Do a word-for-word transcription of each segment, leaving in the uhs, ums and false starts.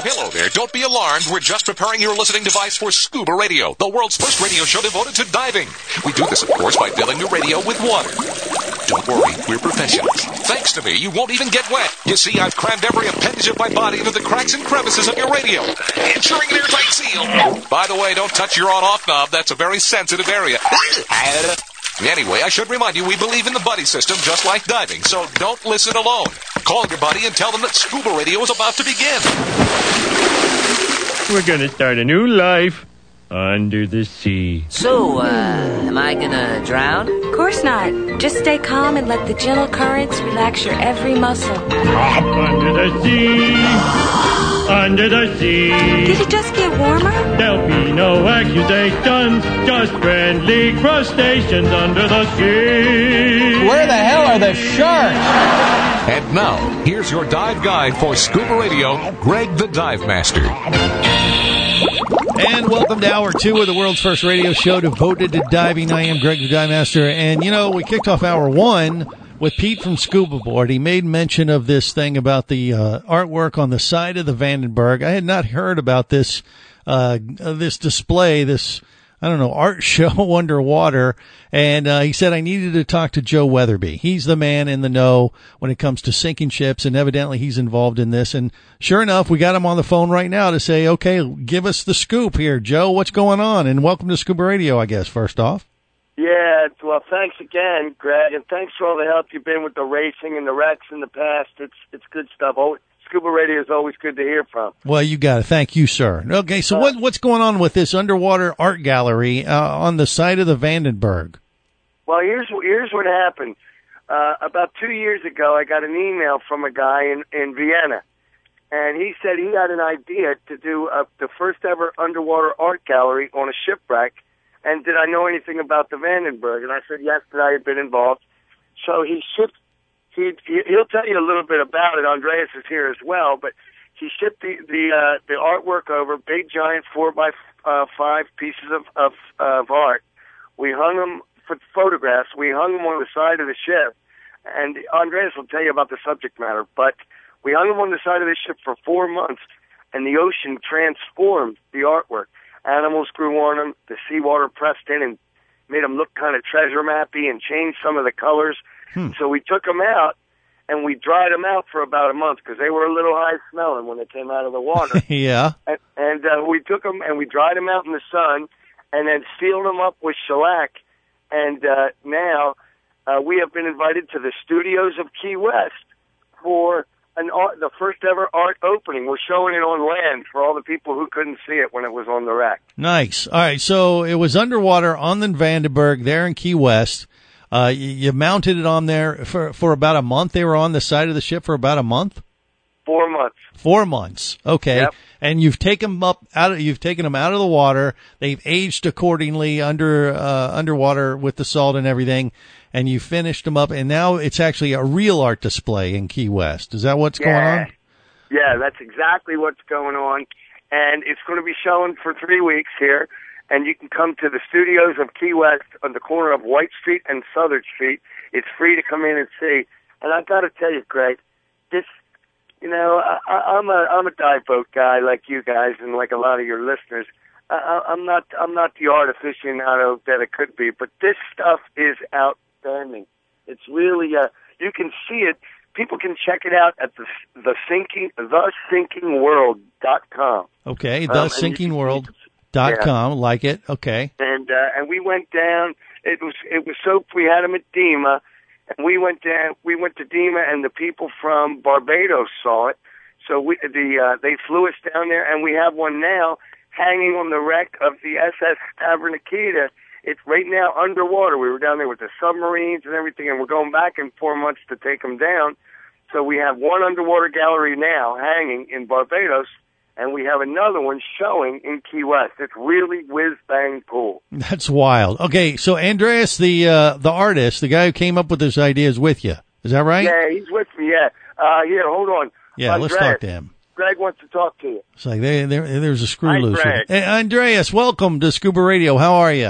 hello there. Don't be alarmed. We're just preparing your listening device for Scuba Radio, the world's first radio show devoted to diving. We do this, of course, by filling your radio with water. Don't worry, we're professionals. Thanks to me, you won't even get wet. You see, I've crammed every appendage of my body into the cracks and crevices of your radio, ensuring an airtight seal. By the way, don't touch your on-off knob. That's a very sensitive area. Anyway, I should remind you, we believe in the buddy system just like diving, so don't listen alone. Call your buddy and tell them that Scuba Radio is about to begin. We're gonna start a new life under the sea. So, uh, am I gonna drown? Of course not. Just stay calm and let the gentle currents relax your every muscle. Up under the sea, under the sea. Did it just get warmer? There'll be no accusations, just friendly crustaceans under the sea. Where the hell are the sharks? And now, here's your dive guide for Scuba Radio, Greg the Dive Master. And welcome to Hour two of the world's first radio show devoted to diving. I am Greg the Dive Master. And, you know, we kicked off Hour one with Pete from Scuba Board. He made mention of this thing about the uh, artwork on the side of the Vandenberg. I had not heard about this uh, this display, this, I don't know, art show underwater. And uh, he said I needed to talk to Joe Weatherby. He's the man in the know when it comes to sinking ships, and evidently he's involved in this. And sure enough, we got him on the phone right now to say, okay, give us the scoop here. Joe, what's going on? And welcome to Scuba Radio, I guess, first off. Yeah, well, thanks again, Greg, and thanks for all the help you've been with the racing and the wrecks in the past. It's it's good stuff. Oh, Scuba Radio is always good to hear from. Well, you got it. Thank you, sir. Okay, so uh, what what's going on with this underwater art gallery uh, on the side of the Vandenberg? Well, here's here's what happened. Uh, about two years ago, I got an email from a guy in, in Vienna, and he said he had an idea to do uh, the first ever underwater art gallery on a shipwreck. And did I know anything about the Vandenberg? And I said yes, that I had been involved. So he shipped. He he'll tell you a little bit about it. Andreas is here as well, but he shipped the the uh, the artwork over, big giant four by uh, five pieces of of, of art. We hung them for photographs. We hung them on the side of the ship, and Andreas will tell you about the subject matter. But we hung them on the side of the ship for four months, and the ocean transformed the artwork. Animals grew on them. The seawater pressed in and made them look kind of treasure mappy and changed some of the colors. Hmm. So we took them out, and we dried them out for about a month because they were a little high smelling when they came out of the water. Yeah. And, and uh, we took them and we dried them out in the sun and then sealed them up with shellac. And uh, now uh, we have been invited to the studios of Key West for an art, the first ever art opening. We're showing it on land for all the people who couldn't see it when it was on the wreck. Nice. All right, so it was underwater on the Vandenberg there in Key West. Uh, you, you mounted it on there for, for about a month. They were on the side of the ship for about a month? Four months. Four months. Okay. Yep. And you've taken them up out of, you've taken them out of the water. They've aged accordingly under, uh, underwater with the salt and everything. And you finished them up, and now it's actually a real art display in Key West. Is that what's yeah. going on? Yeah, that's exactly what's going on. And it's going to be showing for three weeks here. And you can come to the studios of Key West on the corner of White Street and Southern Street. It's free to come in and see. And I've got to tell you, Greg, this, you know, I, I'm a I'm a dive boat guy like you guys and like a lot of your listeners. I, I'm not I'm not the art aficionado that it could be, but this stuff is outstanding. It's really uh, you can see it. People can check it out at the the sinking the sinking world dot com. Okay, the sinking world dot com, yeah. Like it. Okay. And uh, and we went down. It was it was so we had them at Dima, and we went down. We went to Dima, and the people from Barbados saw it. So we the uh, they flew us down there, and we have one now hanging on the wreck of the S S Taverniquita. It's right now underwater. We were down there with the submarines and everything, and we're going back in four months to take them down. So we have one underwater gallery now hanging in Barbados, and we have another one showing in Key West. It's really whiz-bang cool. That's wild. Okay, so Andreas, the uh, the artist, the guy who came up with this idea, is with you. Is that right? Yeah, he's with me, yeah. Uh, here, hold on. Yeah, Andreas, let's talk to him. Greg wants to talk to you. It's like there, there, there's a screw Hi, loose. Greg. Hey, Andreas, welcome to Scuba Radio. How are you?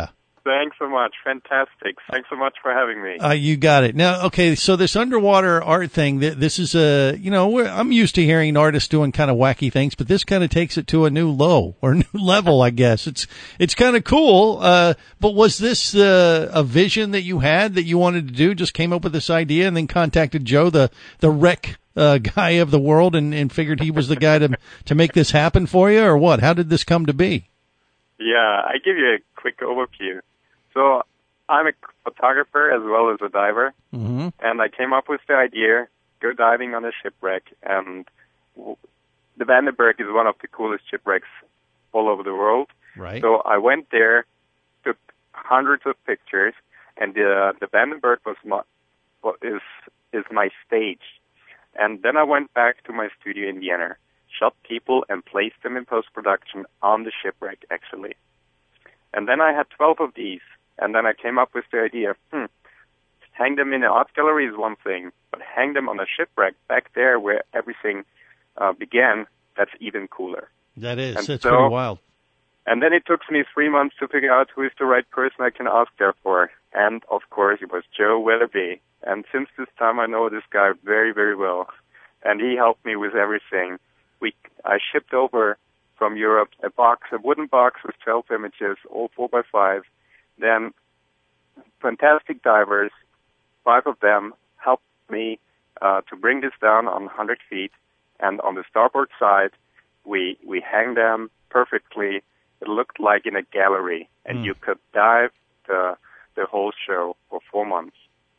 Thanks so much. Fantastic. Thanks so much for having me. Uh, you got it. Now, okay, so this underwater art thing, th- this is a, you know, we're, I'm used to hearing artists doing kind of wacky things, but this kind of takes it to a new low or new level, I guess. It's it's kind of cool. Uh, but was this uh, a vision that you had that you wanted to do, just came up with this idea and then contacted Joe, the, the wreck uh, guy of the world, and, and figured he was the guy to to make this happen for you, or what? How did this come to be? Yeah, I give you a quick overview. So I'm a photographer as well as a diver, mm-hmm. and I came up with the idea, go diving on a shipwreck, and w- the Vandenberg is one of the coolest shipwrecks all over the world. Right. So I went there, took hundreds of pictures, and uh, the Vandenberg was my, is, is my stage. And then I went back to my studio in Vienna, shot people, and placed them in post-production on the shipwreck, actually. And then I had twelve of these. And then I came up with the idea, hmm, hang them in an art gallery is one thing, but hang them on a shipwreck back there where everything uh, began, that's even cooler. That is. And that's so, pretty wild. And then it took me three months to figure out who is the right person I can ask there for. And, of course, it was Joe Weatherby. And since this time, I know this guy very, very well. And he helped me with everything. We I shipped over from Europe a box, a wooden box with twelve images, all four by five. Then fantastic divers, five of them, helped me uh, to bring this down on one hundred feet. And on the starboard side, we we hang them perfectly. It looked like in a gallery, and mm. you could dive the the whole show for four months.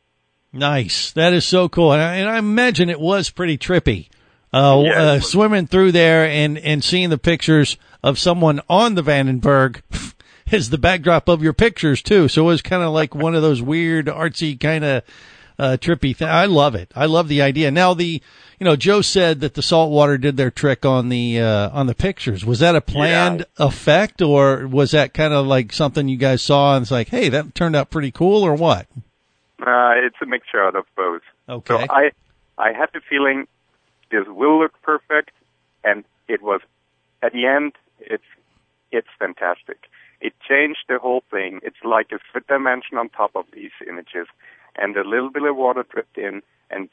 Nice. That is so cool. And I, and I imagine it was pretty trippy. Uh, yeah, uh, swimming through there and, and seeing the pictures of someone on the Vandenberg is the backdrop of your pictures too. So it was kind of like one of those weird artsy kind of, uh, trippy thing. I love it. I love the idea. Now the, you know, Joe said that the salt water did their trick on the, uh, on the pictures. Was that a planned yeah. effect, or was that kind of like something you guys saw and it's like, hey, that turned out pretty cool, or what? Uh, it's a mixture out of both. Okay. So I, I had the feeling this will look perfect, and it was, at the end, it's, it's fantastic. It changed the whole thing. It's like a fifth dimension on top of these images, and a little bit of water dripped in and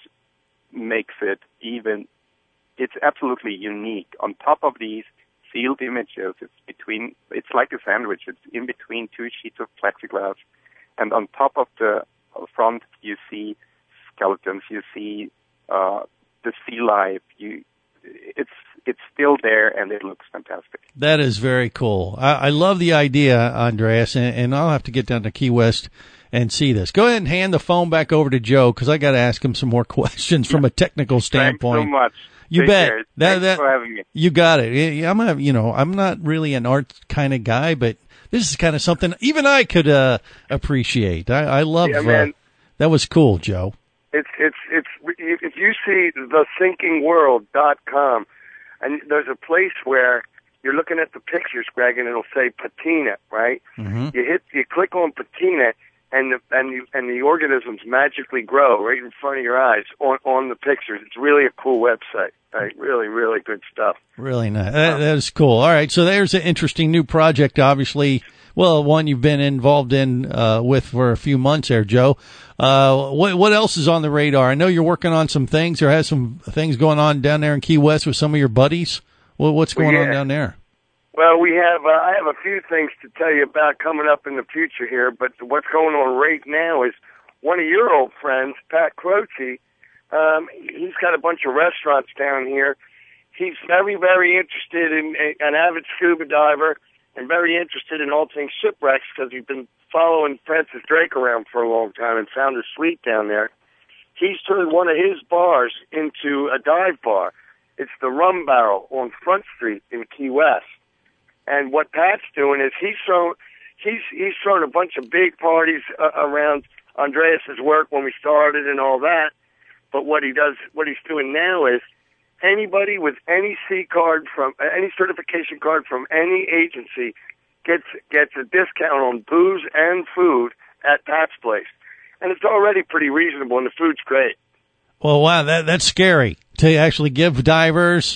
makes it even, it's absolutely unique. On top of these sealed images, it's between, it's like a sandwich. It's in between two sheets of plexiglass, and on top of the front, you see skeletons, you see uh, the sea life. You, it's it's still there, and it looks fantastic. That is very cool. I, I love the idea, Andreas, and, and I'll have to get down to Key West and see this. Go ahead and hand the phone back over to Joe, because I got to ask him some more questions from a technical standpoint. Thanks so much. You Take bet. Care. That, Thanks that, for having me. You got it. I'm a, you know, I'm not really an art kind of guy, but this is kind of something even I could uh, appreciate. I, I love. Yeah, man. Uh, that was cool, Joe. It's it's it's if you see the sinking world dot com, and there's a place where you're looking at the pictures, Greg, and it'll say patina, right? Mm-hmm. You hit, you click on patina, and the and you, and the organisms magically grow right in front of your eyes on on the pictures. It's really a cool website. Right? Really, really good stuff. Really nice. That, that is cool. All right, so there's an interesting new project, obviously. Well, one you've been involved in uh, with for a few months there, Joe. Uh, what what else is on the radar? I know you're working on some things, or has some things going on down there in Key West with some of your buddies. Well, what's going yeah. on down there? Well, we have. Uh, I have a few things to tell you about coming up in the future here, but what's going on right now is one of your old friends, Pat Croce. Um, he's got a bunch of restaurants down here. He's very, very interested in, in an avid scuba diver, and very interested in all things shipwrecks because he's been following Francis Drake around for a long time and found a suite down there. He's turned one of his bars into a dive bar. It's the Rum Barrel on Front Street in Key West. And what Pat's doing is he's thrown, he's he's thrown a bunch of big parties uh, around Andreas's work when we started and all that. But what he does, what he's doing now is anybody with any C card from any certification card from any agency gets gets a discount on booze and food at Pat's place, and it's already pretty reasonable, and the food's great. Well, wow, that that's scary to actually give divers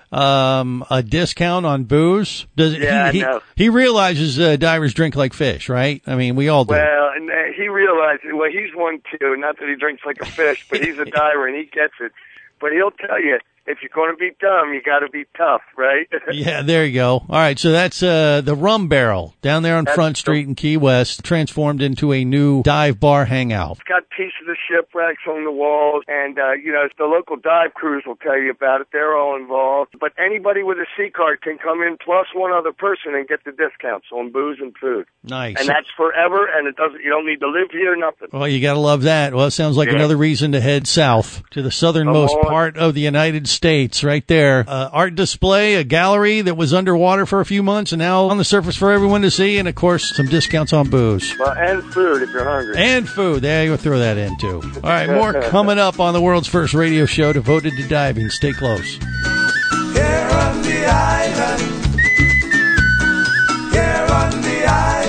um, a discount on booze. Does Yeah, he, he, no. he realizes uh, divers drink like fish, right? I mean, we all do. Well, and uh, he realizes, well, he's one too. Not that he drinks like a fish, but he's a diver and he gets it. But he'll tell you, if you're going to be dumb, you got to be tough, right? Yeah, there you go. All right, so that's uh, the Rum Barrel down there on That's Front Street in Key West, transformed into a new dive bar hangout. It's got pieces of shipwrecks on the walls, and, uh, you know, the local dive crews will tell you about it. They're all involved. But anybody with a C card can come in plus one other person and get the discounts on booze and food. Nice. And that's forever, and it doesn't. You don't need to live here, nothing. Well, you got to love that. Well, it sounds like Yeah. another reason to head south to the southernmost Come on. part of the United States, right there. Uh, art display, a gallery that was underwater for a few months and now on the surface for everyone to see, and of course, some discounts on booze. Well, and food if you're hungry. And food. There you throw that in, too. All right, more coming up on the world's first radio show devoted to diving. Stay close. Here on the island, here on the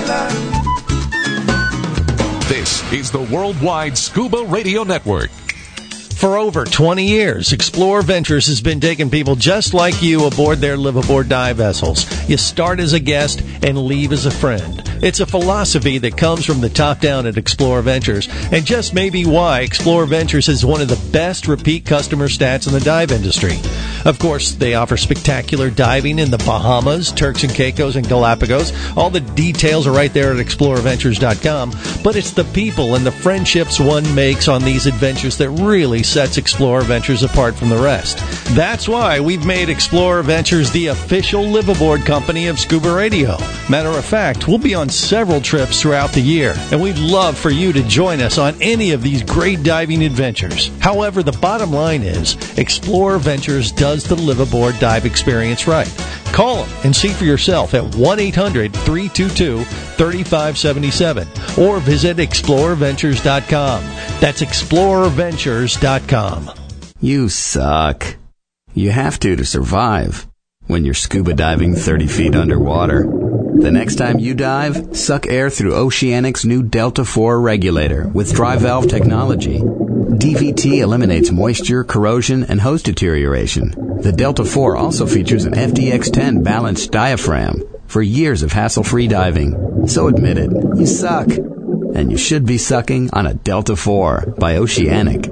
island. This is the Worldwide Scuba Radio Network. For over twenty years, Explore Ventures has been taking people just like you aboard their live-aboard dive vessels. You start as a guest and leave as a friend. It's a philosophy that comes from the top down at Explore Ventures, and just maybe why Explore Ventures is one of the best repeat customer stats in the dive industry. Of course, they offer spectacular diving in the Bahamas, Turks and Caicos, and Galapagos. All the details are right there at explorer ventures dot com, but it's the people and the friendships one makes on these adventures that really sets Explorer Ventures apart from the rest. That's why we've made Explorer Ventures the official live-aboard company of Scuba Radio. Matter of fact, we'll be on several trips throughout the year, and we'd love for you to join us on any of these great diving adventures. However, the bottom line is, Explorer Ventures does the live-aboard dive experience right. Call them and see for yourself at one eight hundred three two two three five seven seven or visit explorer ventures dot com. That's explorer ventures dot com. You suck. You have to to survive when you're scuba diving thirty feet underwater. The next time you dive, suck air through Oceanic's new Delta four regulator with dry valve technology. D V T eliminates moisture, corrosion, and hose deterioration. The Delta four also features an F D X ten balanced diaphragm for years of hassle-free diving. So admit it, you suck. And you should be sucking on a Delta four by Oceanic.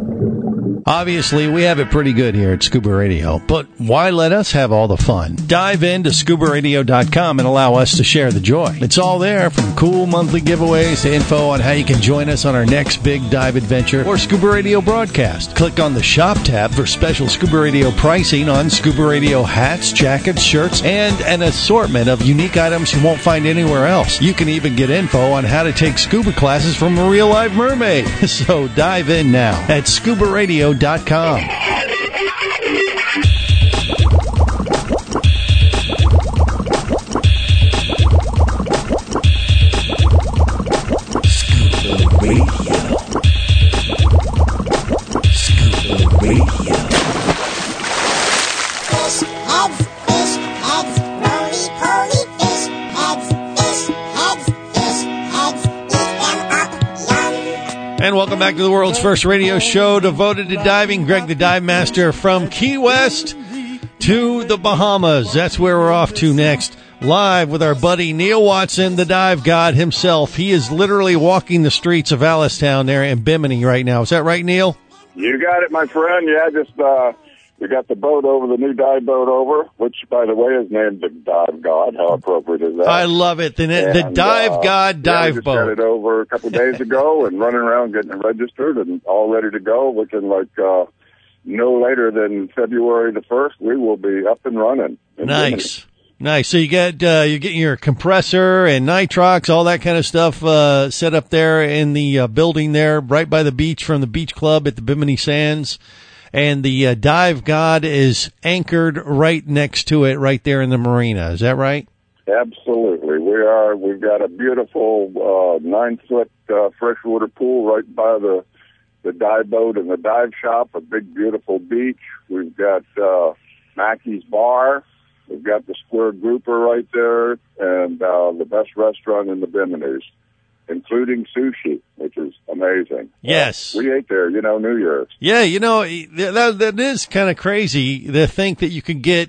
Obviously, we have it pretty good here at Scuba Radio, but why let us have all the fun? Dive into scuba radio dot com and allow us to share the joy. It's all there, from cool monthly giveaways to info on how you can join us on our next big dive adventure or Scuba Radio broadcast. Click on the Shop tab for special Scuba Radio pricing on Scuba Radio hats, jackets, shirts, and an assortment of unique items you won't find anywhere else. You can even get info on how to take scuba classes from a real live mermaid. So dive in now at scuba radio dot com. Scuba Radio. Scuba Radio. Fish heads, fish heads, roly poly fish heads, fish heads, fish heads, eat them up, yum. And welcome back to the world's first radio show devoted to diving. Greg the Dive Master from Key West to the Bahamas. That's where we're off to next. Live with our buddy Neil Watson, the dive god himself. He is literally walking the streets of Alistown there in Bimini right now. Is that right, Neil? You got it, my friend. Yeah, just uh, we got the boat over, the new dive boat over, which, by the way, is named the Dive God. How appropriate is that? I love it. The, the And, Dive uh, God yeah, dive we just boat. got it over a couple of days ago and running around getting it registered and all ready to go. Looking like uh, no later than February the first, we will be up and running. Nice. Nice. So you get uh, you get your compressor and nitrox, all that kind of stuff uh, set up there in the uh, building there, right by the beach from the beach club at the Bimini Sands, and the uh, Dive God is anchored right next to it, right there in the marina. Is that right? Absolutely, we are. We've got a beautiful uh, nine foot uh, freshwater pool right by the the dive boat and the dive shop. A big, beautiful beach. We've got uh, Mackey's Bar. We've got the Square Grouper right there, and uh, the best restaurant in the Biminis, including sushi, which is amazing. Yes. Uh, we ate there, you know, New Year's. Yeah, you know, that, that is kind of crazy to think that you could get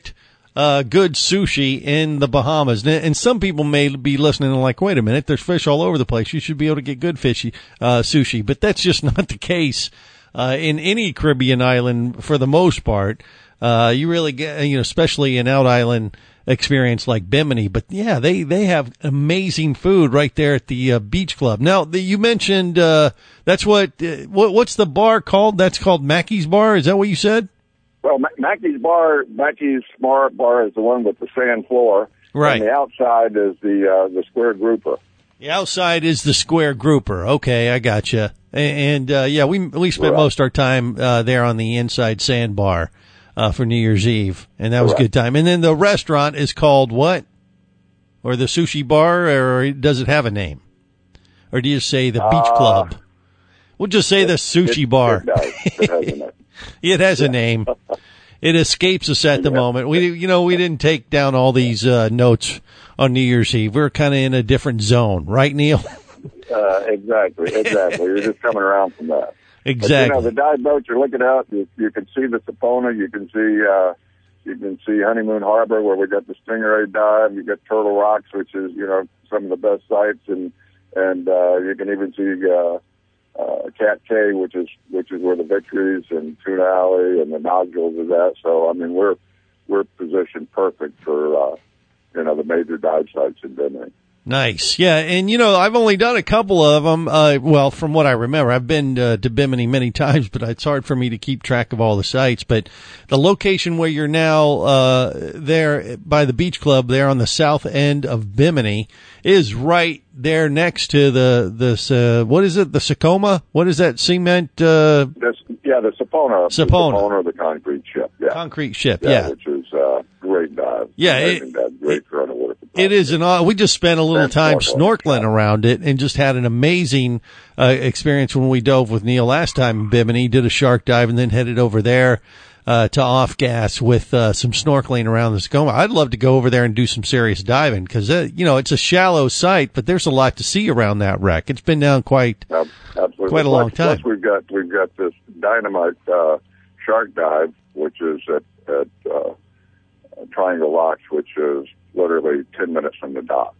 uh, good sushi in the Bahamas. And, and some people may be listening and like, wait a minute, there's fish all over the place. You should be able to get good fishy uh, sushi. But that's just not the case uh, in any Caribbean island for the most part. Uh, you really get, you know, especially an out island experience like Bimini. But yeah, they, they have amazing food right there at the uh, beach club. Now, the, you mentioned, uh, that's what, uh, what, what's the bar called? That's called Mackey's Bar. Is that what you said? Well, Ma- Mackey's Bar, Mackey's Smart Bar is the one with the sand floor. Right. And the outside is the, uh, the square grouper. The outside is the square grouper. Okay, I gotcha. And, uh, yeah, we, we spent Right. most of our time, uh, there on the inside sandbar. Uh, for New Year's Eve, and that was a Correct. good time. And then the restaurant is called what? Or the sushi bar, or does it have a name? Or do you say the beach Uh, club? We'll just say it, the sushi it, bar. It does. It has a name. It has a name. It escapes us at the Yeah. moment. We, you know, we didn't take down all these uh, notes on New Year's Eve. We're kind of in a different zone, right, Neil? Uh, exactly, exactly. You're just coming around from that. Exactly. But, you know, the dive boats you're looking out, you, you can see the Sapona, you can see, uh, you can see Honeymoon Harbor where we got the Stingray dive, you got Turtle Rocks, which is, you know, some of the best sites, and, and, uh, you can even see, uh, uh, Cat Cay, which is, which is where the Victories and Tuna Alley and the nodules is at. So, I mean, we're, we're positioned perfect for, uh, you know, the major dive sites in Bimini. Nice. Yeah. And, you know, I've only done a couple of them. Uh, well, from what I remember, I've been uh, to Bimini many times, but it's hard for me to keep track of all the sites. But the location where you're now uh, there by the beach club there on the south end of Bimini is right there next to the, this, uh, what is it? The Sakoma? What is that cement? Uh, This, yeah, the Sapona. Sapona. The Sapona, the concrete ship. Yeah. Concrete ship. Yeah. Yeah. Which is, uh, great dive. Yeah, Amazing it- dive. Great for underwater. It is an, uh, we just spent a little And time snorkeling. snorkeling around it and just had an amazing, uh, experience when we dove with Neil last time in Bimini, did a shark dive and then headed over there, uh, to Off Gas with, uh, some snorkeling around the Sakoma. I'd love to go over there and do some serious diving because, uh, you know, it's a shallow site, but there's a lot to see around that wreck. It's been down quite, Absolutely. quite a Plus- long time. Plus we've got, we've got this dynamite, uh, shark dive, which is at, at, uh, Triangle Rocks, which is literally ten minutes from the dock.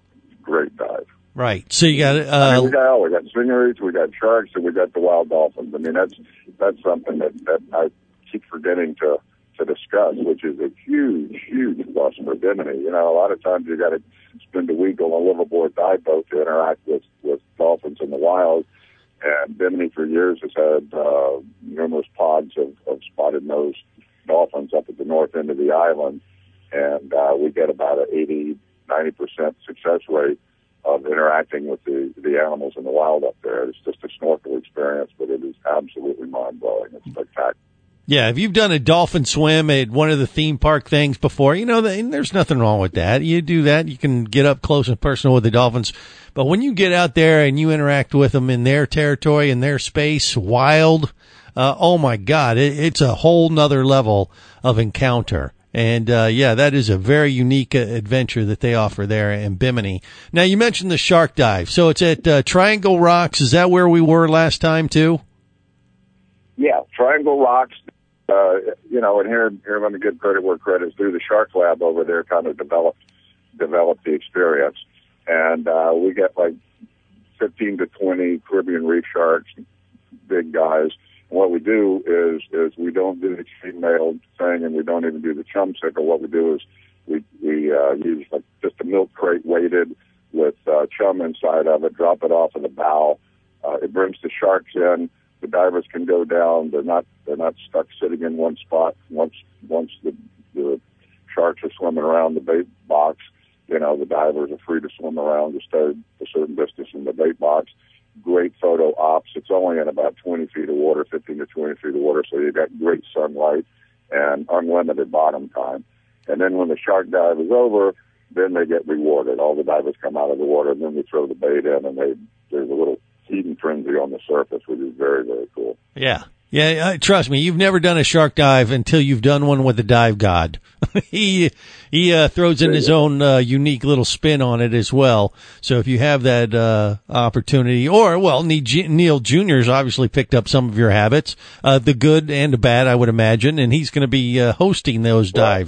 Great dive. right. So you got, I mean, uh, we got all. We got stingrays, we got sharks, and we got the wild dolphins. I mean, that's that's something that, that I keep forgetting to to discuss, which is a huge, huge plus for Bimini. You know, a lot of times you got to spend a week on a liveaboard dive boat to interact with with dolphins in the wild. And Bimini for years has had uh, numerous pods of, of spotted nose dolphins up at the north end of the island, and uh, we get about an eighty, ninety percent success rate of interacting with the, the animals in the wild up there. It's just a snorkel experience, but it is absolutely mind-blowing. It's spectacular. yeah, if you've done a dolphin swim at one of the theme park things before, you know, and there's nothing wrong with that. You do that, you can get up close and personal with the dolphins. But when you get out there and you interact with them in their territory, in their space, wild, uh, oh my God, it, it's a whole nother level of encounter. And, uh, yeah, that is a very unique uh, adventure that they offer there in Bimini. Now, you mentioned the shark dive. So it's at uh, Triangle Rocks. Is that where we were last time, too? Yeah, Triangle Rocks, uh, you know, and here, here let me give credit where credit's due. The Shark Lab over there kind of developed, developed the experience. And, uh, we get like fifteen to twenty Caribbean reef sharks, big guys. And what we do is, is we don't do the chainmail thing, and we don't even do the chum sickle. What we do is we, we, uh, use like just a milk crate weighted with, uh, chum inside of it, drop it off of the bow. Uh, it brings the sharks in. The divers can go down. They're not, they're not stuck sitting in one spot. Once, once the, the sharks are swimming around the bait box, you know, the divers are free to swim around to stay a certain distance in the bait box. Great photo ops. It's only in about twenty feet of water, fifteen to twenty feet of water, so you got great sunlight and unlimited bottom time. And then when the shark dive is over, then they get rewarded. All the divers come out of the water, and then we throw the bait in, and they there's a little heat frenzy on the surface, which is very, very cool. Yeah. Yeah, uh, trust me, you've never done a shark dive until you've done one with the dive god. he he uh, throws in his own uh, unique little spin on it as well. So if you have that uh, opportunity, or, well, Neil Junior's obviously picked up some of your habits, uh, the good and the bad, I would imagine, and he's going to be uh, hosting those dives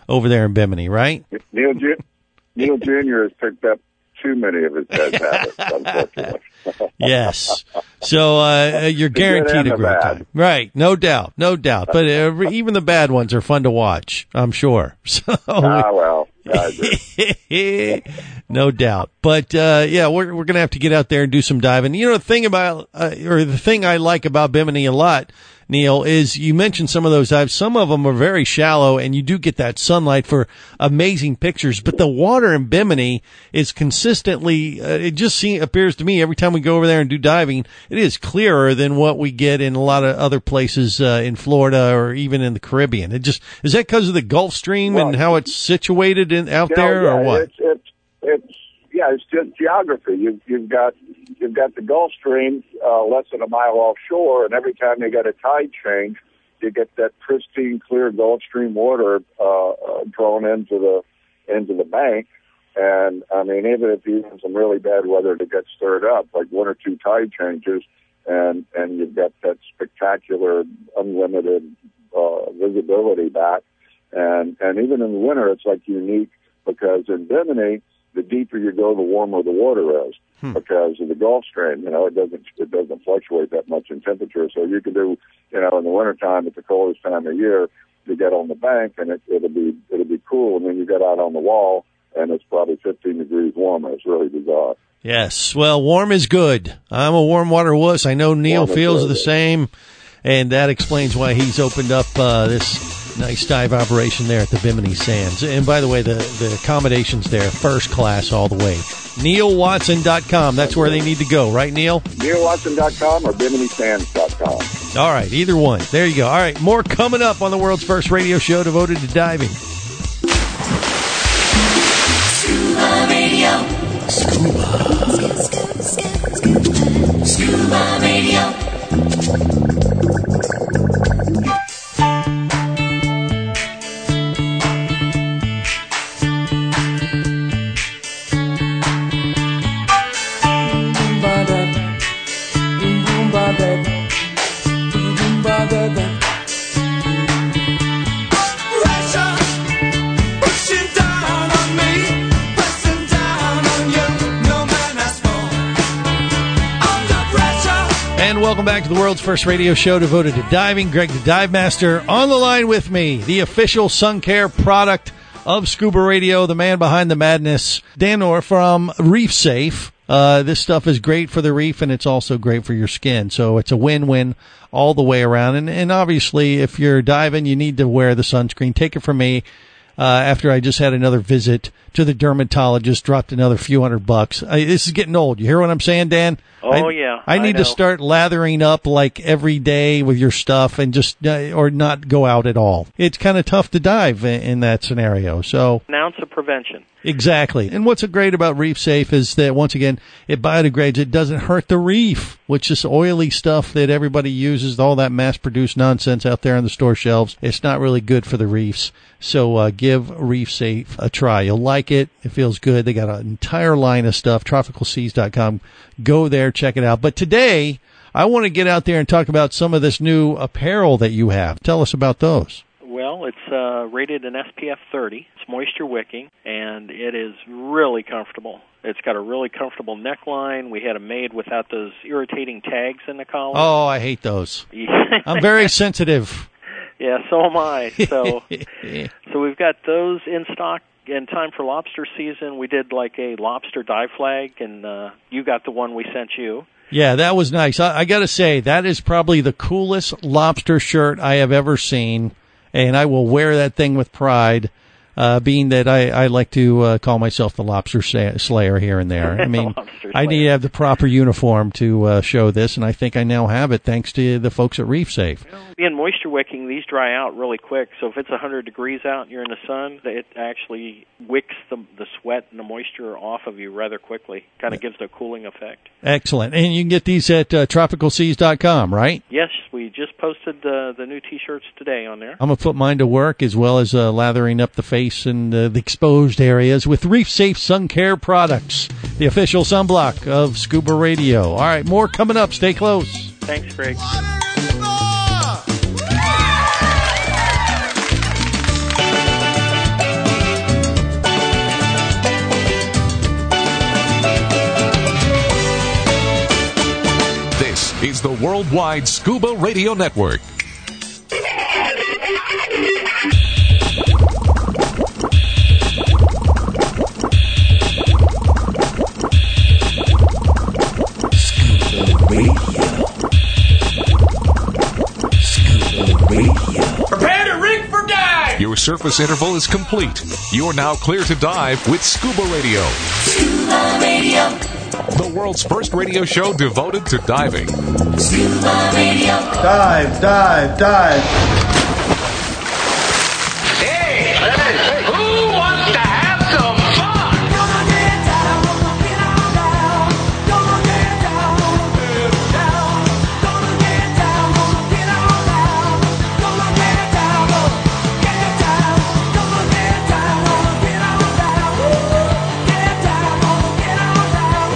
over there in Bimini, right? Neil, Ju- Neil Junior has picked up too many of his bad habits, unfortunately. Yes. So uh, you're guaranteed a great time. Right. No doubt. No doubt. But uh, even the bad ones are fun to watch, I'm sure. So, ah, well. I agree. No doubt. But, uh, yeah, we're, we're going to have to get out there and do some diving. You know, the thing about, uh, or the thing I like about Bimini a lot, Neil, is you mentioned some of those dives. Some of them are very shallow, and you do get that sunlight for amazing pictures. But the water in Bimini is consistently, uh, it just seems, appears to me every time we go over there and do diving, it is clearer than what we get in a lot of other places uh, in Florida or even in the Caribbean. It just, is that because of the Gulf Stream well, and how it's situated in, out you know, there, yeah, or what? It's, it's, it's, yeah, it's just geography. You've, you've got, You've got the Gulf Stream uh, less than a mile offshore, and every time you get a tide change, you get that pristine, clear Gulf Stream water uh, uh, drawn into the into the bank. And I mean, even if you have some really bad weather to get stirred up, like one or two tide changes, and and you've got that spectacular, unlimited uh, visibility back. And and even in the winter, it's like unique because in Bimini, the deeper you go, the warmer the water is. Hmm. Because of the Gulf Stream, you know, it doesn't it doesn't fluctuate that much in temperature. So you can do, you know, in the wintertime, at the coldest time of year, you get on the bank and it, it'll be it'll be cool, and then you get out on the wall and it's probably fifteen degrees warmer. It's really bizarre. Yes, well, warm is good. I'm a warm water wuss. I know Neil feels good. The same, and that explains why he's opened up uh, this nice dive operation there at the Bimini Sands. And by the way, the, the accommodations there, first class all the way. Neil Watson dot com. That's where they need to go, right, Neil? Neil Watson dot com or Bimini Sands dot com. All right, either one. There you go. All right, more coming up on the world's first radio show devoted to diving. Scuba Radio. Scuba. Scuba Radio. Welcome back to the world's first radio show devoted to diving. Greg the Dive Master on the line with me, the official sun care product of Scuba Radio, the man behind the madness, Dan Orr from Reef Safe. Uh, this stuff is great for the reef, and it's also great for your skin. So it's a win-win all the way around. And, and obviously, if you're diving, you need to wear the sunscreen. Take it from me. Uh, after I just had another visit to the dermatologist, dropped another few hundred bucks. I, this is getting old. You hear what I'm saying, Dan? Oh, I, yeah. I need I to start lathering up like every day with your stuff and just, uh, or not go out at all. It's kind of tough to dive in, in that scenario. So, an ounce of prevention. Exactly. And what's great about Reef Safe is that, once again, it biodegrades. It doesn't hurt the reef, which is oily stuff that everybody uses, all that mass-produced nonsense out there on the store shelves. It's not really good for the reefs. So uh, give Reef Safe a try. You'll like it. It feels good. They got an entire line of stuff, tropical seas dot com. Go there, check it out. But today, I want to get out there and talk about some of this new apparel that you have. Tell us about those. Well, it's uh, rated an S P F thirty. It's moisture wicking, and it is really comfortable. It's got a really comfortable neckline. We had it made without those irritating tags in the collar. Oh, I hate those. I'm very sensitive. Yeah, so am I. So, so we've got those in stock in time for lobster season. We did like a lobster dive flag, and uh, you got the one we sent you. Yeah, that was nice. I, I got to say, that is probably the coolest lobster shirt I have ever seen, and I will wear that thing with pride. Uh, being that I, I like to uh, call myself the lobster slayer here and there. I mean, I need to have the proper uniform to uh, show this, and I think I now have it thanks to the folks at Reef Safe. Being moisture wicking, these dry out really quick. So if it's one hundred degrees out and you're in the sun, it actually wicks the, the sweat and the moisture off of you rather quickly. Kind of gives a cooling effect. Excellent. And you can get these at uh, tropical seas dot com, right? Yes, we just posted uh, the new T-shirts today on there. I'm going to put mine to work, as well as uh, lathering up the face and uh, the exposed areas with Reef Safe Sun Care products, the official sunblock of Scuba Radio. All right, more coming up. Stay close. Thanks, Greg. the Worldwide Scuba Radio Network. Prepare to rig for dive! Your surface interval is complete. You're now clear to dive with Scuba Radio. Scuba Radio. The world's first radio show devoted to diving. Scuba Radio. Dive, dive, dive. Hey, hey, who wants to have some fun? Gonna get down, gonna get on down. Gonna get down, gonna get down. Gonna get down, gonna get on down. Gonna get down, gonna get down. Gonna get down, gonna get on down. Get down, gonna get on down.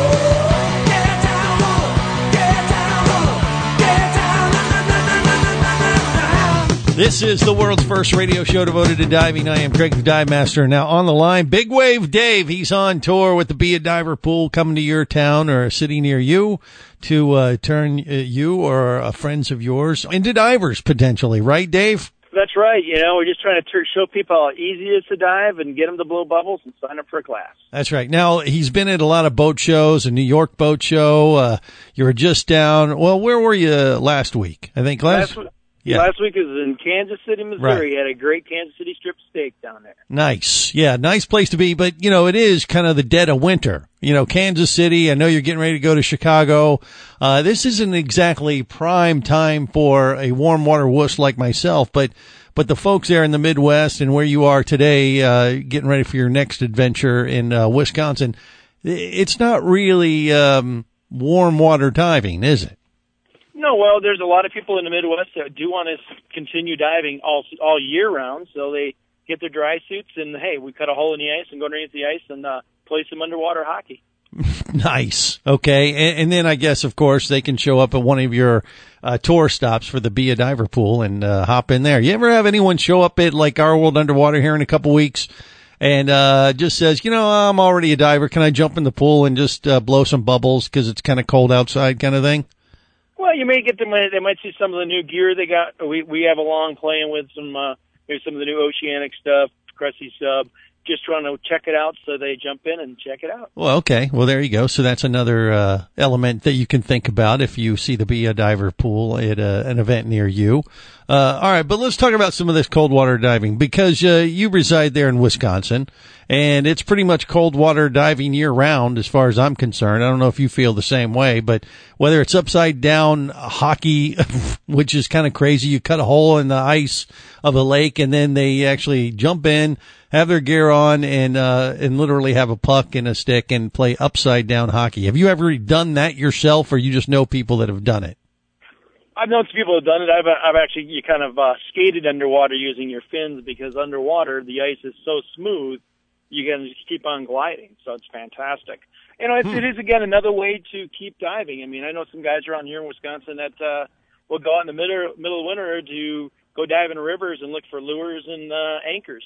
Get down, gonna get down, gonna get down. Na, na, na, na, na, na, na, na. This is the world's first radio show devoted to diving. I am Greg the Dive Master. Now on the line, Big Wave Dave. He's on tour with the Be a Diver Pool, coming to your town or a city near you to uh, turn uh, you or uh, friends of yours into divers potentially, right, Dave? That's right. You know, we're just trying to ter- show people how easy it is to dive and get them to blow bubbles and sign up for a class. That's right. Now, he's been at a lot of boat shows, a New York boat show. Uh, you were just down. Well, where were you last week? I think last, Last, w- yeah. last week was in Kansas City, Missouri. Right. Had a great Kansas City strip steak down there. Nice. Yeah, nice place to be. But, you know, it is kind of the dead of winter. You know, Kansas City, I know you're getting ready to go to Chicago. Uh, this isn't exactly prime time for a warm water wuss like myself, but, but the folks there in the Midwest and where you are today, uh, getting ready for your next adventure in, uh, Wisconsin, it's not really, um, warm water diving, is it? No, well, there's a lot of people in the Midwest that do want to continue diving all all year round, so they get their dry suits and, hey, we cut a hole in the ice and go underneath the ice and uh, play some underwater hockey. Nice. Okay. And, and then I guess, of course, they can show up at one of your uh, tour stops for the Be a Diver Pool and uh, hop in there. You ever have anyone show up at like Our World Underwater here in a couple weeks and uh just says, you know, I'm already a diver. Can I jump in the pool and just uh, blow some bubbles because it's kind of cold outside kind of thing? Well, you may get them. They might see some of the new gear they got. We we have along playing with some uh, maybe some of the new Oceanic stuff, Cressy sub. Just trying to check it out, so they jump in and check it out. Well, okay. Well, there you go. So that's another uh, element that you can think about if you see the Be a Diver Pool at uh, an event near you. Uh, all right, but let's talk about some of this cold water diving because uh, you reside there in Wisconsin, and it's pretty much cold water diving year round as far as I'm concerned. I don't know if you feel the same way, but whether it's upside down hockey, which is kind of crazy, you cut a hole in the ice of a lake, and then they actually jump in, have their gear on, and uh and literally have a puck and a stick and play upside down hockey. Have you ever done that yourself, or you just know people that have done it? I've known some people who have done it. I've I've actually you kind of uh, skated underwater using your fins because underwater the ice is so smooth, you can just keep on gliding. So it's fantastic. You know, it's, hmm. it is again another way to keep diving. I mean, I know some guys around here in Wisconsin that uh, will go out in the middle middle of winter to go dive in rivers and look for lures and uh, anchors.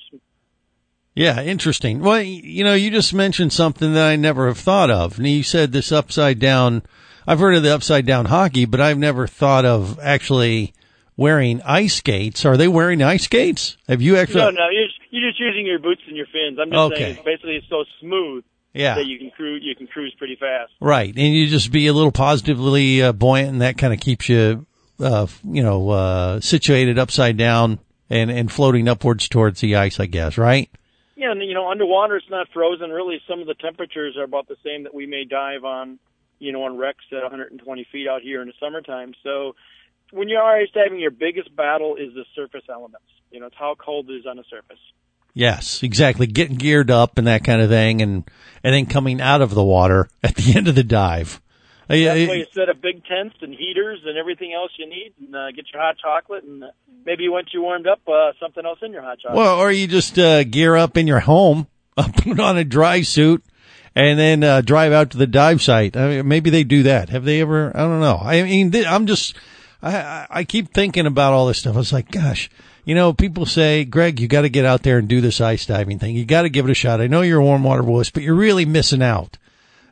Yeah, interesting. Well, you know, you just mentioned something that I never have thought of. And you said this upside down, I've heard of the upside down hockey, but I've never thought of actually wearing ice skates. Are they wearing ice skates? Have you actually? No, no, you're, you're just using your boots and your fins. I'm just okay. saying, it's basically it's so smooth yeah. that you can cruise, you can cruise pretty fast. Right. And you just be a little positively uh, buoyant, and that kind of keeps you, uh, you know, uh, situated upside down and, and floating upwards towards the ice, I guess, right? Yeah, and, you know, underwater it's not frozen. Really, some of the temperatures are about the same that we may dive on, you know, on wrecks at one hundred twenty feet out here in the summertime. So when you're ice diving, your biggest battle is the surface elements. You know, it's how cold it is on the surface. Yes, exactly. Getting geared up and that kind of thing, and and then coming out of the water at the end of the dive. That's why you set up big tents and heaters and everything else you need, and uh, get your hot chocolate, and uh, maybe once you warmed up, uh, something else in your hot chocolate. Well, or you just uh, gear up in your home, uh, put on a dry suit, and then uh, drive out to the dive site. I mean, maybe they do that. Have they ever? I don't know. I mean, th- I'm just, I, I keep thinking about all this stuff. I was like, gosh, you know, people say, Greg, you got to get out there and do this ice diving thing. You got to give it a shot. I know you're a warm water wuss, but you're really missing out.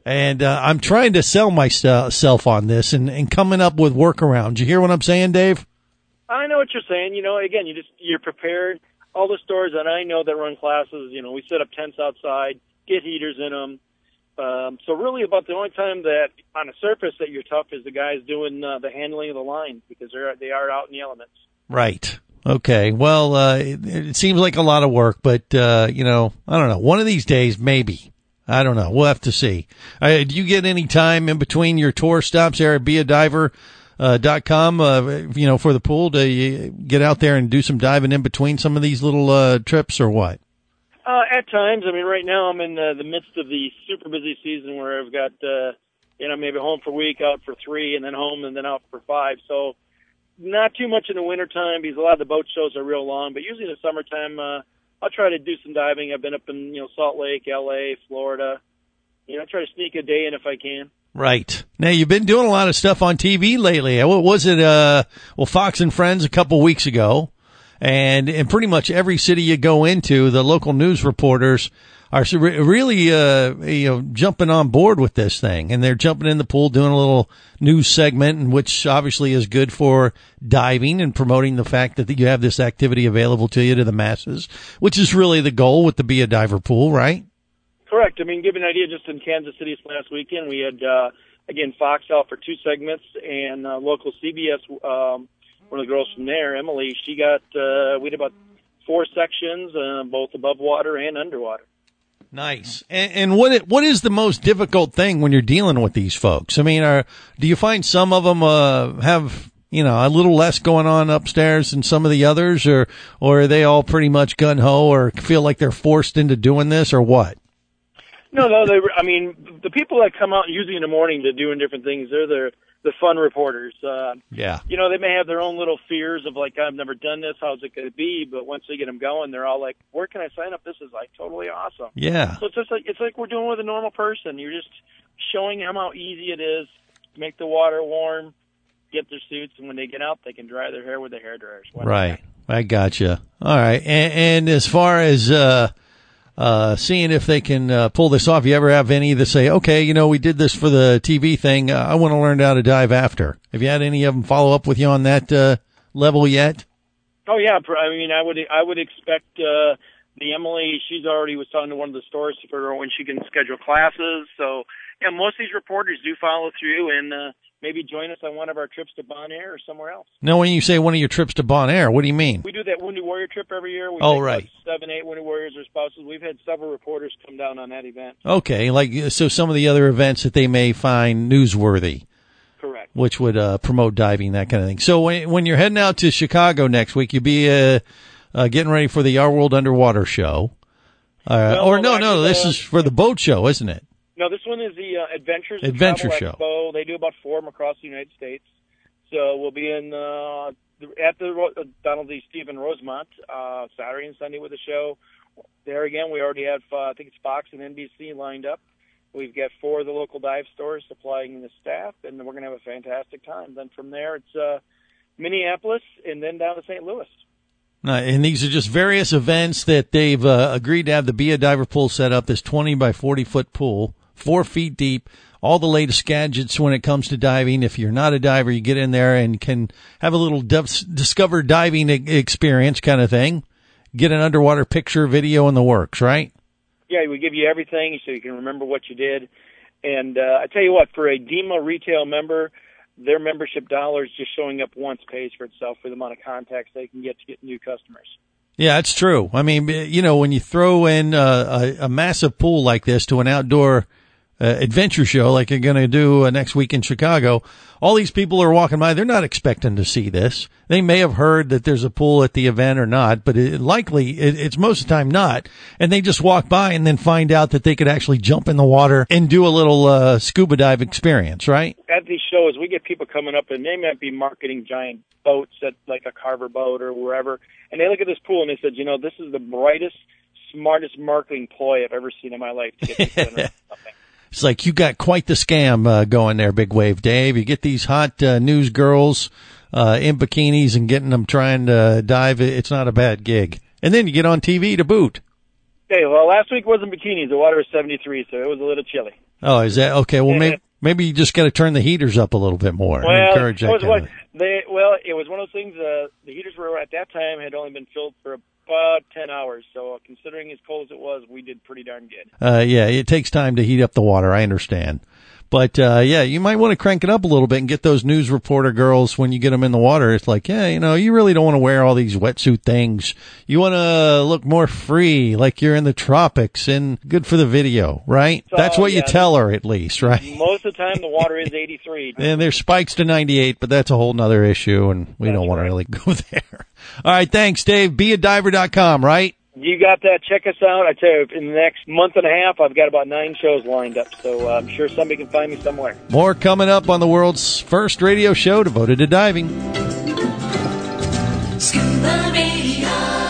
And uh, I'm trying to sell myself on this and, and coming up with workarounds. You hear what I'm saying, Dave? I know what you're saying. You know, again, you just you're prepared. All the stores that I know that run classes, you know, we set up tents outside, get heaters in them. Um, so really, about the only time that on a surface that you're tough is the guys doing uh, the handling of the line because they're they are out in the elements. Right. Okay. Well, uh, it, it seems like a lot of work, but uh, you know, I don't know. One of these days, maybe. I don't know. We'll have to see. Uh, do you get any time in between your tour stops there at be a diver dot com, uh, you know, for the pool? Do you get out there and do some diving in between some of these little uh, trips or what? Uh, at times. I mean, right now I'm in uh, the midst of the super busy season where I've got, uh, you know, maybe home for a week, out for three, and then home and then out for five. So not too much in the wintertime because a lot of the boat shows are real long. But usually in the summertime, uh, I'll try to do some diving. I've been up in, you know, Salt Lake, L A, Florida. You know, I try to sneak a day in if I can. Right. Now, you've been doing a lot of stuff on T V lately. What was it? Uh, well, Fox and Friends a couple weeks ago. And in pretty much every city you go into, the local news reporters are really, uh, you know, jumping on board with this thing. And they're jumping in the pool, doing a little news segment, which obviously is good for diving and promoting the fact that you have this activity available to you to the masses, which is really the goal with the Be a Diver pool, right? Correct. I mean, give you an idea, just in Kansas City this last weekend, we had, uh, again, Fox out for two segments and uh, local C B S, um, one of the girls from there, Emily, she got, uh, we had about four sections, uh, both above water and underwater. Nice. And, and what it, what is the most difficult thing when you're dealing with these folks? I mean, are do you find some of them uh, have, you know, a little less going on upstairs than some of the others, or or are they all pretty much gung-ho or feel like they're forced into doing this, or what? No, no, they. I mean, the people that come out usually in the morning to doing different things, they're the the fun reporters. Uh, yeah. You know, they may have their own little fears of like, I've never done this, how's it going to be? But once they get them going, they're all like, where can I sign up? This is like totally awesome. Yeah. So it's just like it's like we're doing with a normal person. You're just showing them how easy it is to make the water warm, get their suits, and when they get out, they can dry their hair with their hair dryers. Why Right. I gotcha. All right. And, and as far as uh, uh, seeing if they can uh, pull this off, you ever have any that say, okay, you know, we did this for the T V thing. Uh, I want to learn how to dive after. Have you had any of them follow up with you on that uh, level yet? Oh yeah, I mean, I would I would expect uh, the Emily. She's already was talking to one of the stores for when she can schedule classes. So yeah, most of these reporters do follow through and uh, maybe join us on one of our trips to Bonaire or somewhere else. No, when you say one of your trips to Bonaire, what do you mean? We do that Wounded Warrior trip every year. We oh take right, about seven, eight Wounded Warriors or spouses. We've had several reporters come down on that event. Okay, like so some of the other events that they may find newsworthy. Correct. Which would uh, promote diving, that kind of thing. So when when you're heading out to Chicago next week, you'll be uh, uh, getting ready for the Our World Underwater show. Uh, well, or no, no, actually, this uh, is for the boat show, isn't it? No, this one is the uh, Adventures Adventure Travel Show. Expo. They do about four of them across the United States. So we'll be in uh, at the uh, Donald D. Stephen Rosemont uh, Saturday and Sunday with the show. There again, we already have uh, I think it's Fox and N B C lined up. We've got four of the local dive stores supplying the staff, and we're going to have a fantastic time. Then from there, it's uh, Minneapolis, and then down to Saint Louis. Uh, and these are just various events that they've uh, agreed to have the Be a Diver pool set up, this twenty by forty foot pool, four feet deep, all the latest gadgets when it comes to diving. If you're not a diver, you get in there and can have a little dis- discover diving e- experience kind of thing. Get an underwater picture, video in the works, right? Yeah, we give you everything so you can remember what you did. And uh, I tell you what, for a D E M A retail member, their membership dollars just showing up once pays for itself for the amount of contacts they can get to get new customers. Yeah, it's true. I mean, you know, when you throw in a, a, a massive pool like this to an outdoor uh, adventure show like you're going to do uh, next week in Chicago, all these people are walking by. They're not expecting to see this. They may have heard that there's a pool at the event or not, but it, likely it, it's most of the time not. And they just walk by and then find out that they could actually jump in the water and do a little uh, scuba dive experience, right? At these shows, we get people coming up, and they might be marketing giant boats at like a Carver boat or wherever, and they look at this pool and they said, you know, this is the brightest, smartest marketing ploy I've ever seen in my life to get people interested in something. It's like you got quite the scam uh, going there, Big Wave Dave. You get these hot uh, news girls uh, in bikinis and getting them trying to dive. It's not a bad gig. And then you get on T V to boot. Okay, well, last week wasn't bikinis. The water was seventy-three, so it was a little chilly. Oh, is that okay? Well, maybe maybe you just got to turn the heaters up a little bit more. Well, and encourage that it was kind what of- they well, it was one of those things. Uh, the heaters were at that time had only been filled for about ten hours. So, considering as cold as it was, we did pretty darn good. Uh, yeah, it takes time to heat up the water. I understand. But, uh, yeah, you might want to crank it up a little bit and get those news reporter girls when you get them in the water. It's like, yeah, you know, you really don't want to wear all these wetsuit things. You want to look more free, like you're in the tropics and good for the video, right? So, That's what yeah, you tell her at least, right? Most of the time, the water is eighty-three. And there's spikes to ninety-eight, but that's a whole nother issue, and we don't want to really go there. All right, thanks, Dave. be a diver dot com, right? You got that. Check us out. I tell you, in the next month and a half, I've got about nine shows lined up, so uh, I'm sure somebody can find me somewhere. More coming up on the world's first radio show devoted to diving. Scuba Radio.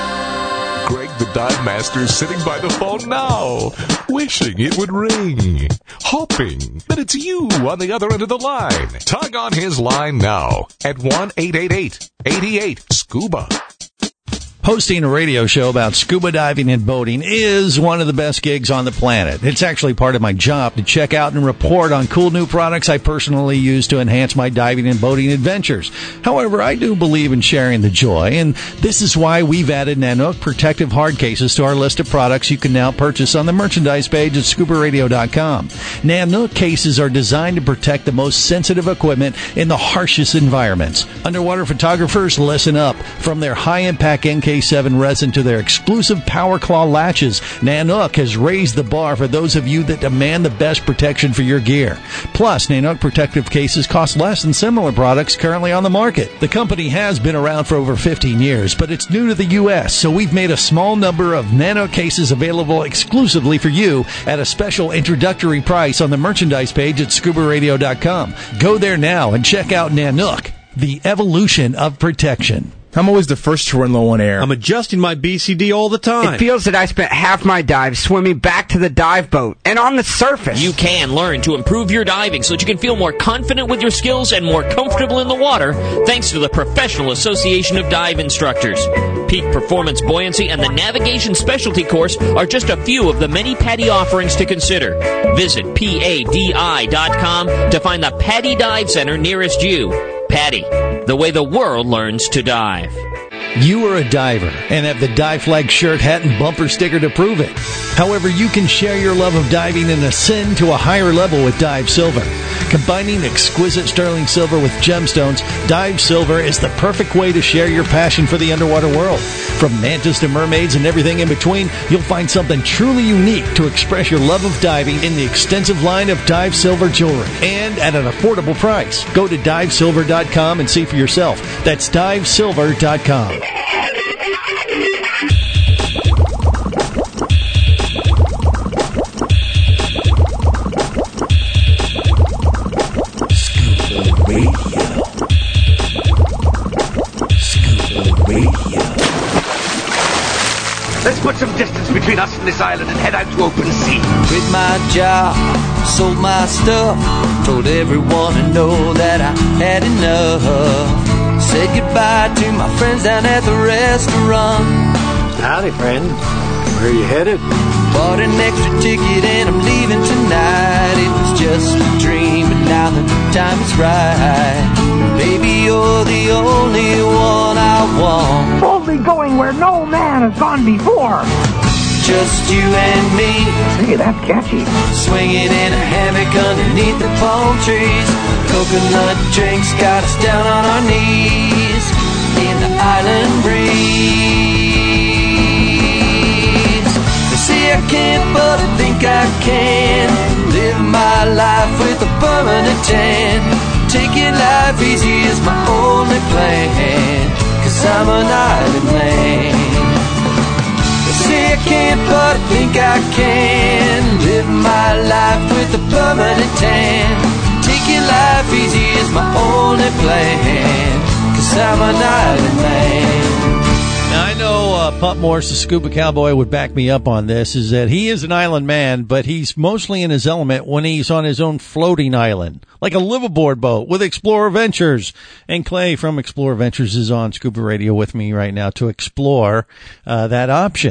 Greg the Dive Master is sitting by the phone now, wishing it would ring, hoping that it's you on the other end of the line. Tug on his line now at one eight eight eight, eight eight, SCUBA. Hosting a radio show about scuba diving and boating is one of the best gigs on the planet. It's actually part of my job to check out and report on cool new products I personally use to enhance my diving and boating adventures. However, I do believe in sharing the joy, and this is why we've added Nanook protective hard cases to our list of products you can now purchase on the merchandise page at scuba radio dot com. Nanook cases are designed to protect the most sensitive equipment in the harshest environments. Underwater photographers, listen up. From their high-impact N K seven resin to their exclusive Power Claw latches, Nanook has raised the bar for those of you that demand the best protection for your gear. Plus, Nanook protective cases cost less than similar products currently on the market. The company has been around for over fifteen years, but it's new to the U S, so we've made a small number of Nanook cases available exclusively for you at a special introductory price on the merchandise page at scuba radio dot com. Go there now and check out Nanook, the evolution of protection. I'm always the first to run low on air. I'm adjusting my B C D all the time. It feels that I spent half my dive swimming back to the dive boat and on the surface. You can learn to improve your diving so that you can feel more confident with your skills and more comfortable in the water thanks to the Professional Association of Dive Instructors. Peak Performance Buoyancy and the Navigation Specialty Course are just a few of the many PADI offerings to consider. Visit P A D I dot com to find the PADI Dive Center nearest you. PADI, the way the world learns to dive. You are a diver and have the Dive Flag shirt, hat, and bumper sticker to prove it. However, you can share your love of diving and ascend to a higher level with Dive Silver. Combining exquisite sterling silver with gemstones, Dive Silver is the perfect way to share your passion for the underwater world. From mantas to mermaids and everything in between, you'll find something truly unique to express your love of diving in the extensive line of Dive Silver jewelry, and at an affordable price. Go to dive silver dot com and see for yourself. That's dive silver dot com. Let's put some distance between us and this island and head out to open sea. Quit my job, sold my stuff, told everyone to know that I had enough. Said goodbye to my friends down at the restaurant. Howdy, friend. Where are you headed? Bought an extra ticket and I'm leaving tonight. It was just a dream, but now the time is right. Baby, you're the only one I want. Boldly going where no man has gone before. Just you and me. Hey, that's catchy. Swinging in a hammock underneath the palm trees. Coconut drinks got us down on our knees in the island breeze. They say I can't, but I think I can. Live my life with a permanent tan. Taking life easy is my only plan. Cause I'm an island man. They say I can't, but I think I can. Live my life with a permanent tan. Taking life easy is my only plan. Cause I'm an island man. Now, I know uh, Pump Morris, the scuba cowboy, would back me up on this, is that he is an island man, but he's mostly in his element when he's on his own floating island, like a liveaboard boat with Explorer Ventures. And Clay from Explorer Ventures is on Scuba Radio with me right now to explore uh, that option.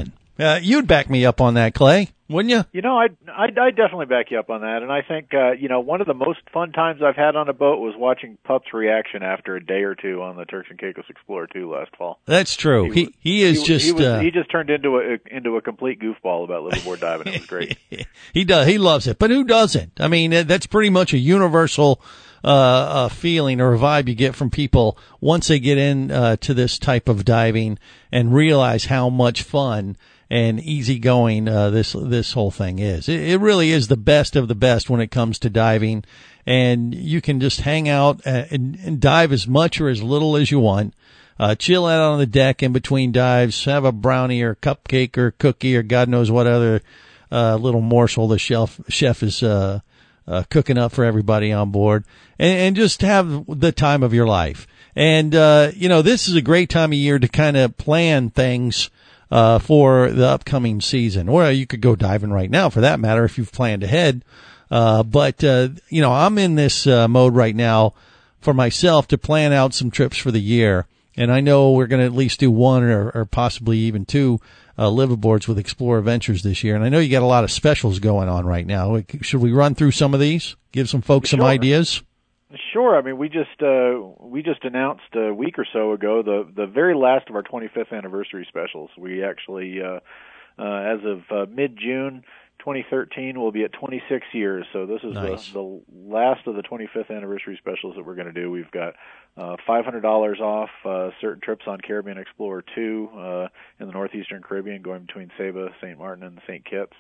Uh, you'd back me up on that, Clay, wouldn't you? You know, I'd, I'd, I'd definitely back you up on that. And I think, uh, you know, one of the most fun times I've had on a boat was watching Pup's reaction after a day or two on the Turks and Caicos Explorer two last fall. That's true. He he, he is he, just he, was, uh, he just turned into a into a complete goofball about liveaboard diving. It was great. he does he loves it, but who doesn't? I mean, that's pretty much a universal uh, uh feeling or a vibe you get from people once they get in uh, to this type of diving and realize how much fun and easygoing uh, this this whole thing is. It, it really is the best of the best when it comes to diving, and you can just hang out and, and dive as much or as little as you want. Uh, chill out on the deck in between dives, have a brownie or cupcake or cookie or God knows what other uh, little morsel the chef chef is uh, uh, cooking up for everybody on board, and, and just have the time of your life. And uh, you know, this is a great time of year to kind of plan things Uh, for the upcoming season. Or you could go diving right now for that matter if you've planned ahead. Uh, but, uh, you know, I'm in this, uh, mode right now for myself to plan out some trips for the year. And I know we're going to at least do one or, or possibly even two, uh, liveaboards with Explorer Ventures this year. And I know you got a lot of specials going on right now. Should we run through some of these? Give some folks Sure. some ideas? Sure. I mean, we just uh, we just announced a week or so ago the the very last of our twenty-fifth anniversary specials. We actually, uh, uh, as of uh, mid-June twenty thirteen, will be at twenty-six years. So this is Nice. the, the last of the twenty-fifth anniversary specials that we're going to do. We've got uh, five hundred dollars off uh, certain trips on Caribbean Explorer two uh, in the northeastern Caribbean, going between Saba, Saint Martin, and Saint Kitts.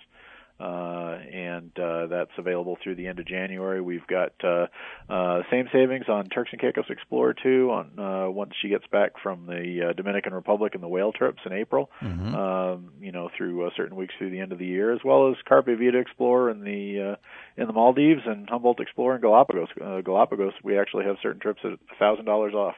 Uh, and uh, that's available through the end of January. We've got uh, uh, same savings on Turks and Caicos Explorer two on uh, once she gets back from the uh, Dominican Republic and the whale trips in April. Mm-hmm. Um, you know, through uh, certain weeks through the end of the year, as well as Carpe Vita Explorer in the uh, in the Maldives and Humboldt Explorer in Galapagos. Uh, Galapagos, we actually have certain trips at a thousand dollars off.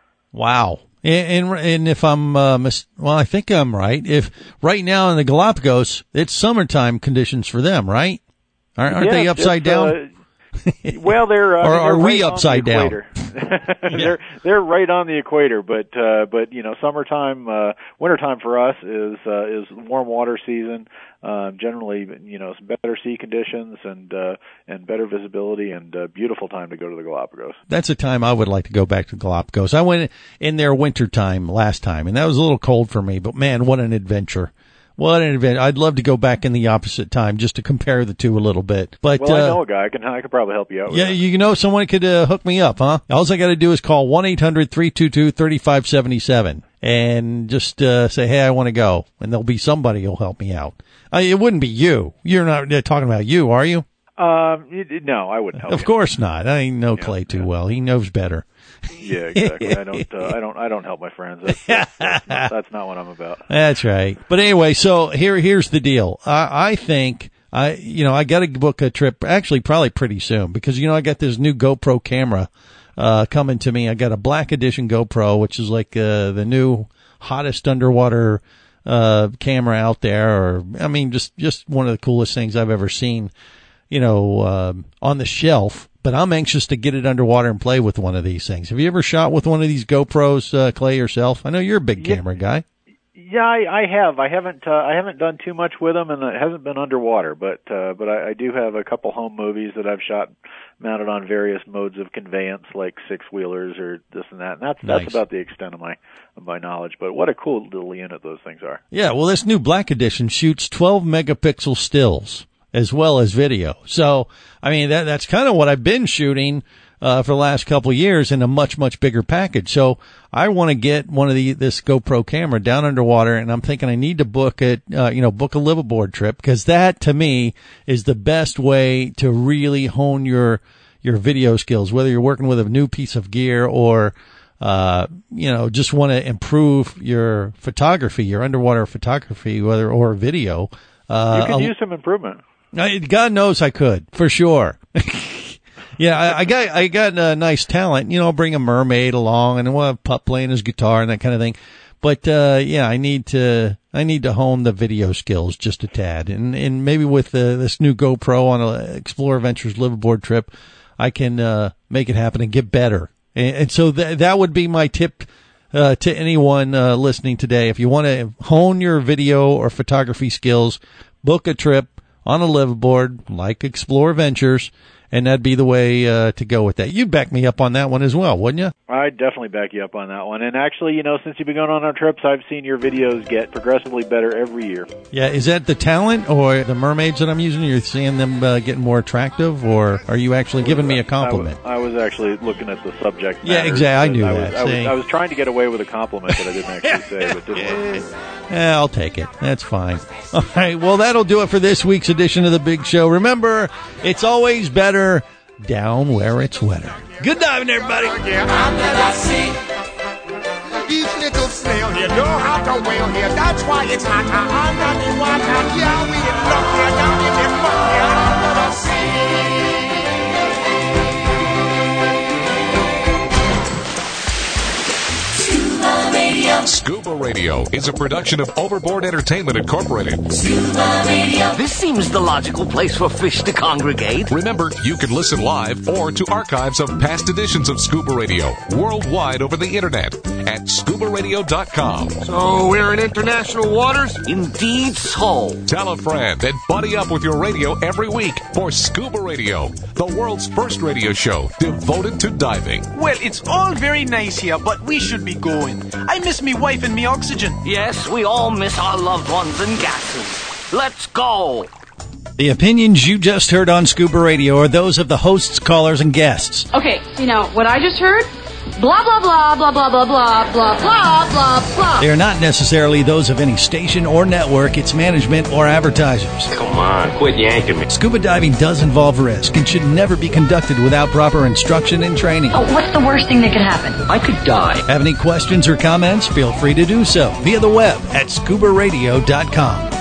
Wow. And, and, and if I'm, uh, mis- well, I think I'm right. If right now in the Galapagos, it's summertime conditions for them, right? Aren't, aren't Yeah, they upside it's, down? Uh, well, they're uh, or they're are we right on upside the down? equator. they're they're right on the equator, but uh, but you know, summertime, uh, wintertime for us is uh, is warm water season. Uh, generally, you know, some better sea conditions and uh, and better visibility and uh, beautiful time to go to the Galapagos. That's a time I would like to go back to Galapagos. I went in their winter time last time, and that was a little cold for me, but man, what an adventure. What an adventure. I'd love to go back in the opposite time just to compare the two a little bit. But, well, I uh, know a guy. I can I could probably help you out with yeah, that. you know someone could uh, hook me up, huh? All I got to do is call one eight hundred three two two three five seven seven and just uh, say, hey, I want to go. And there'll be somebody who'll help me out. I, it wouldn't be you. You're not uh, talking about you, are you? Um, you, no, I wouldn't help Of you. course not. I know Clay too well. He knows better. Yeah, exactly. I don't. Uh, I don't. I don't help my friends. That's, that's, that's, not, that's not what I'm about. That's right. But anyway, so here, here's the deal. I, I think I, you know, I got to book a trip actually probably pretty soon because, you know, I got this new GoPro camera, uh, coming to me. I got a Black Edition GoPro, which is like, uh, the new hottest underwater, uh, camera out there. Or, I mean, just, just one of the coolest things I've ever seen, you know, uh, on the shelf. But I'm anxious to get it underwater and play with one of these things. Have you ever shot with one of these GoPros, uh, Clay, yourself? I know you're a big Yeah. camera guy. Yeah, I, I have. I haven't. Uh, I haven't done too much with them, and it hasn't been underwater. But uh, but I, I do have a couple home movies that I've shot mounted on various modes of conveyance, like six wheelers or this and that. And that's Nice. that's about the extent of my of my knowledge. But what a cool little unit those things are. Yeah, well, this new Black Edition shoots twelve megapixel stills as well as video. So, I mean, that that's kind of what I've been shooting uh for the last couple of years in a much, much bigger package. So I want to get one of the this GoPro camera down underwater, and I'm thinking I need to book it, uh, you know, book a liveaboard trip, because that, to me, is the best way to really hone your your video skills, whether you're working with a new piece of gear or uh, you know, just want to improve your photography, your underwater photography, whether or video. Uh, You could a- use some improvement. I- God knows I could, for sure. Yeah, I, I got I got a nice talent. You know, I'll bring a mermaid along, and we'll have Pup playing his guitar and that kind of thing. But uh yeah, I need to I need to hone the video skills just a tad, and and maybe with uh, this new GoPro on a Explorer Ventures liveaboard trip, I can uh make it happen and get better. And, and so th- that would be my tip uh, to anyone uh, listening today. If you want to hone your video or photography skills, book a trip on a liveaboard like Explore Ventures, and that'd be the way uh, to go with that. You'd back me up on that one as well, wouldn't you? I'd definitely back you up on that one. And actually, you know, since you've been going on our trips, I've seen your videos get progressively better every year. Yeah, is that the talent or the mermaids that I'm using? You're seeing them uh, getting more attractive, or are you actually giving me a compliment? I was, I was actually looking at the subject matter. Yeah, exactly. I knew I that. Was, I, was, See? I was trying to get away with a compliment that I didn't actually say, but didn't work. Yeah, I'll take it. That's fine. All right, well, that'll do it for this week's edition of The Big Show. Remember, it's always better down where it's wetter. Good diving, everybody. Under the sea, each little snail here know how to whale here. That's why it's hotter under the water. Yeah, we in luck here, down in the muck here under the sea. Scuba Radio. Scuba Radio is a production of Overboard Entertainment Incorporated. Scuba Radio. This seems the logical place for fish to congregate. Remember, you can listen live or to archives of past editions of Scuba Radio worldwide over the internet at scuba radio dot com. So we're in international waters? Indeed so. Tell a friend and buddy up with your radio every week for Scuba Radio, the world's first radio show devoted to diving. Well, it's all very nice here, but we should be going. I miss me wife and me oxygen. Yes, we all miss our loved ones and gases. Let's go. The opinions you just heard on Scuba Radio are those of the hosts, callers, and guests. Okay, you know, what I just heard? Blah, blah, blah, blah, blah, blah, blah, blah, blah, blah, blah. They are not necessarily those of any station or network, its management, or advertisers. Come on, quit yanking me. Scuba diving does involve risk and should never be conducted without proper instruction and training. Oh, what's the worst thing that could happen? I could die. Have any questions or comments? Feel free to do so via the web at scuba radio dot com.